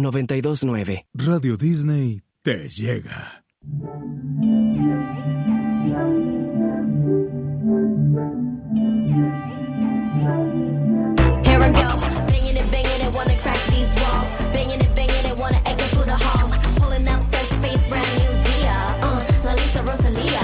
92.9. Radio Disney te llega. Here I go, banging it, wanna crack these walls. Banging it, wanna echo through the halls. Pulling out fresh face, brand new Dia. La Lisa Rosalia.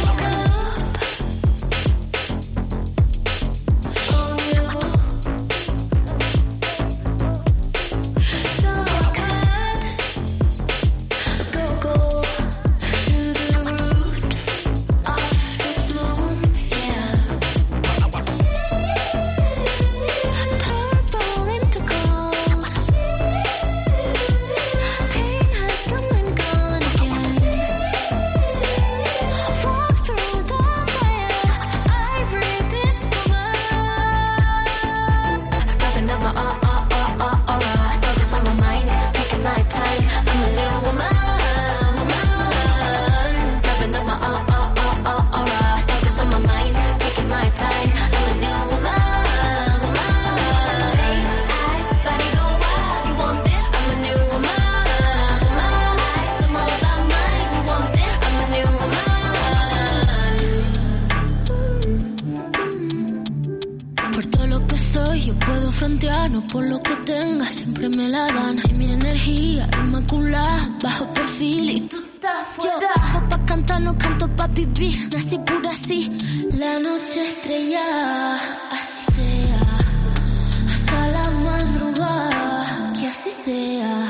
No por lo que tenga, siempre me la dan. Y mi energía inmaculada, bajo perfil y tú estás fuera. Yo nací pa' cantar, no canto pa' vivir. Nací pura así, la noche estrellada. Así sea, hasta la madrugada. Que así sea.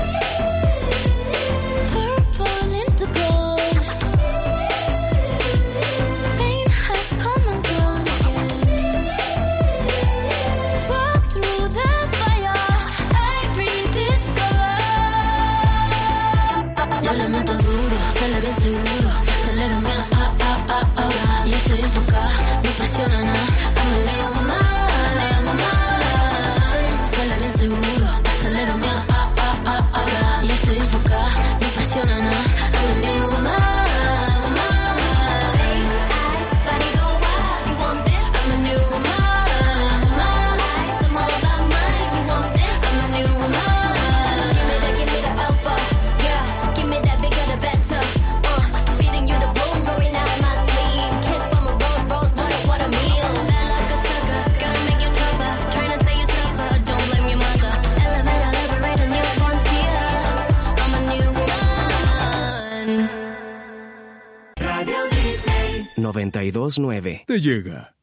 Purple into gold. Pain has come and gone again. Walk through the fire, I rediscover. Yo le meto duro, dale bien seguro. Acelérame, ahora. Y estoy enfocada, no presiona nada. Dame leo, mamá. Dale bien seguro, acelérame, ahora. Y estoy enfocada, no presiona nada. Dame leo, mamá. Radio Disney 92.9 te llega.